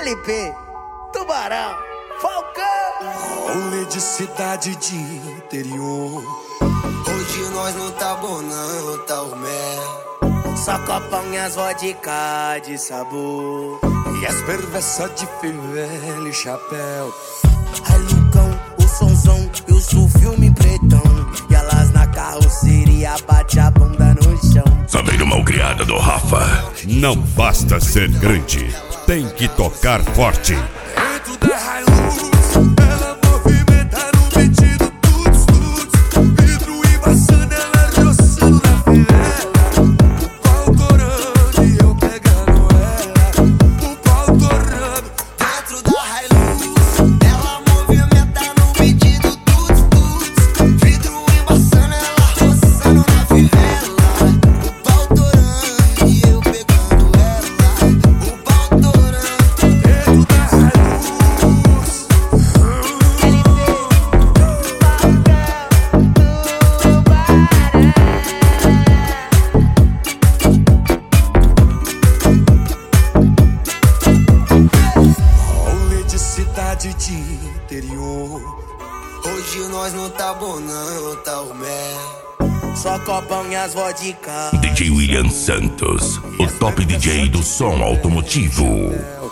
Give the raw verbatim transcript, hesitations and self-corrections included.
L P, Tubarão, Falcão. Rolê de cidade de interior. Hoje nós não tá bom não, tá o mel. Só copão e as vodka de sabor. E as perversas de fivela e chapéu. Ai Lucão, o sonzão e o filme pretão. E elas na carroceria bate a bunda no chão. Sabeiro malcriada do Rafa. Não basta ser grande, tem que tocar forte. Dentro da Hilux, ela movimenta no pedido tudo, tudo. Vidro embaçando, ela roçando na fivela. O pau torando e eu pegando ela. O pau torando. Dentro da Hilux, ela movimenta no pedido tudo, tudo. Vidro embaçando, ela roçando na fivela. O pau torando e eu pegando ela. O pau torando. Dentro da Hilux. Rolê de cidade de interior. Hoje nós não tá bom não, tá o mel. Só copão e as vodka. D J William Santos, o top D J do som automotivo.